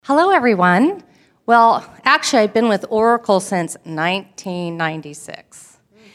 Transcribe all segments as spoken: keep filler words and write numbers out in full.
Hello, everyone. Well, actually, I've been with Oracle since nineteen ninety-six.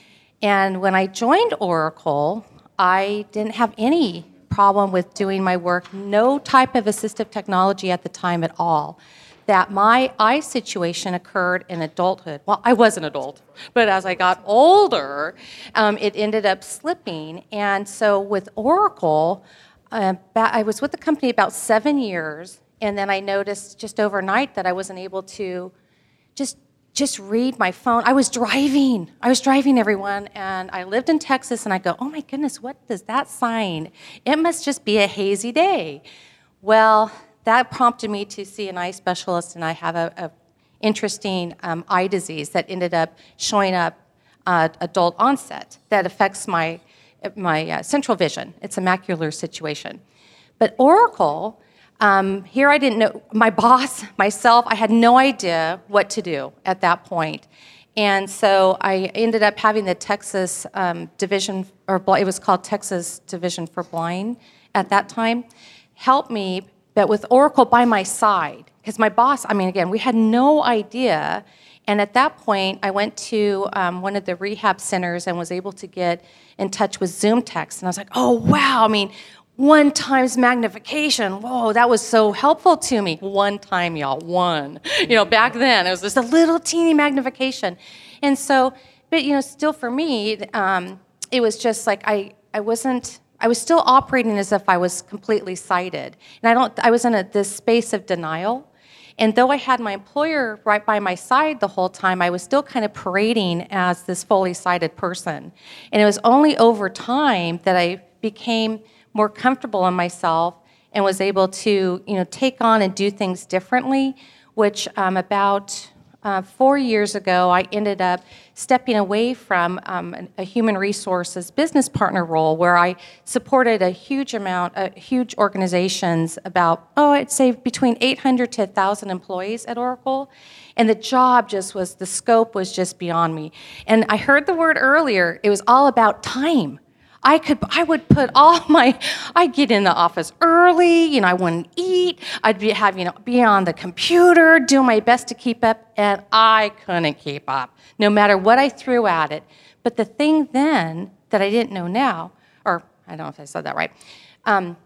And when I joined Oracle, I didn't have any problem with doing my work, no type of assistive technology at the time at all. That my eye situation occurred in adulthood. Well, I was an adult, but as I got older, um, it ended up slipping. And so with Oracle, uh, I was with the company about seven years, and then I noticed just overnight that I wasn't able to just just read my phone. I was driving. I was driving, everyone, and I lived in Texas, and I go, oh my goodness, what does that sign? It must just be a hazy day. Well, that prompted me to see an eye specialist, and I have a, a interesting um, eye disease that ended up showing up uh, adult onset that affects my my uh, central vision. It's a macular situation. But Oracle, um, here I didn't know, my boss, myself, I had no idea what to do at that point. And so I ended up having the Texas um, division, or it was called Texas Division for Blind at that time, help me, but with Oracle by my side. Because my boss, I mean, again, we had no idea. And at that point, I went to um, one of the rehab centers and was able to get in touch with ZoomText. And I was like, oh, wow, I mean, one times magnification. Whoa, that was so helpful to me. One time, y'all, one. You know, back then, it was just a little teeny magnification. And so, but, you know, still for me, um, it was just like I, I wasn't, I was still operating as if I was completely sighted. And I don't, I was in a, this space of denial. And though I had my employer right by my side the whole time, I was still kind of parading as this fully sighted person. And it was only over time that I became more comfortable in myself and was able to, you know, take on and do things differently, which um, about uh, four years ago, I ended up stepping away from um, a human resources business partner role where I supported a huge amount, uh, huge organizations, about, oh, I'd say between eight hundred to one thousand employees at Oracle. And the job just was, the scope was just beyond me. And I heard the word earlier, it was all about time. I could, I would put all my, I'd get in the office early, you know, I wouldn't eat, I'd be have, you know, be on the computer, do my best to keep up, and I couldn't keep up, no matter what I threw at it. But the thing then that I didn't know now, or I don't know if I said that right, um,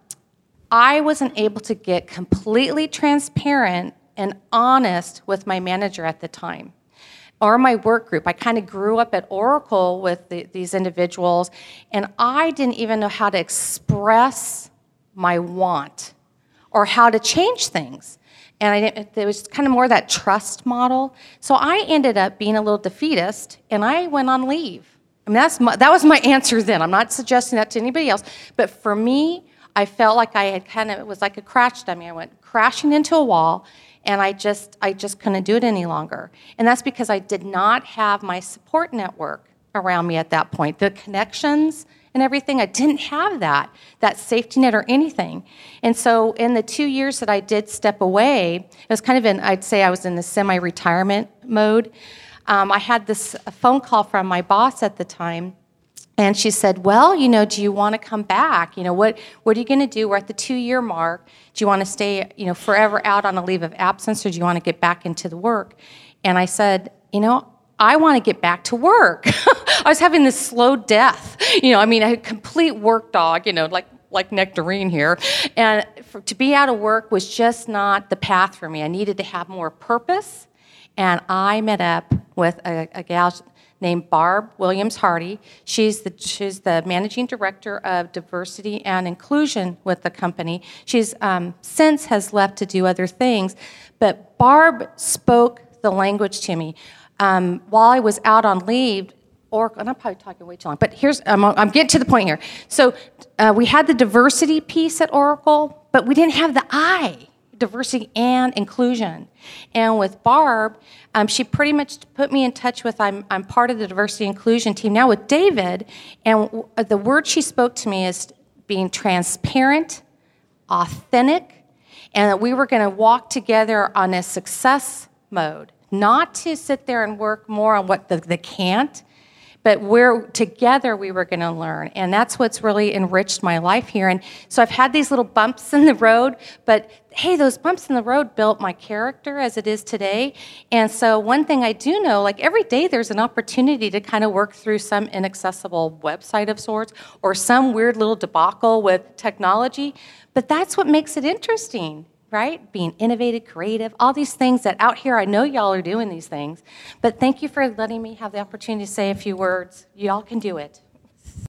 I wasn't able to get completely transparent and honest with my manager at the time, or my work group. I kind of grew up at Oracle with the, these individuals, and I didn't even know how to express my want or how to change things. And I didn't, it was kind of more that trust model. So I ended up being a little defeatist, and I went on leave. I mean, that's my, that was my answer then. I'm not suggesting that to anybody else. But for me, I felt like I had kind of, it was like a crash dummy. I went crashing into a wall, and I just I just couldn't do it any longer. And that's because I did not have my support network around me at that point. The connections and everything, I didn't have that, that safety net or anything. And so in the two years that I did step away, it was kind of in, I'd say I was in the semi-retirement mode. Um, I had this phone call from my boss at the time, and she said, well, you know, do you want to come back? You know, what what are you going to do? We're at the two-year mark. Do you want to stay, you know, forever out on a leave of absence, or do you want to get back into the work? And I said, you know, I want to get back to work. I was having this slow death. You know, I mean, a complete work dog, you know, like like Nectarine here. And for, to be out of work was just not the path for me. I needed to have more purpose. And I met up with a, a gal named Barb Williams-Hardy. She's the she's the managing director of diversity and inclusion with the company. She's um, since has left to do other things, but Barb spoke the language to me. Um, while I was out on leave, or and I'm probably talking way too long, but here's I'm, I'm getting to the point here. So uh, we had the diversity piece at Oracle, but we didn't have the I. Diversity and inclusion. And with Barb, um, she pretty much put me in touch with, I'm, I'm part of the diversity inclusion team now with David, and w- the word she spoke to me is being transparent, authentic, and that we were going to walk together on a success mode, not to sit there and work more on what the, the can't, but we're together we were going to learn, and that's what's really enriched my life here. And so I've had these little bumps in the road, but hey, those bumps in the road built my character as it is today. And so one thing I do know, like every day there's an opportunity to kind of work through some inaccessible website of sorts or some weird little debacle with technology, but that's what makes it interesting. Right? Being innovative, creative, all these things that out here, I know y'all are doing these things. But thank you for letting me have the opportunity to say a few words. Y'all can do it.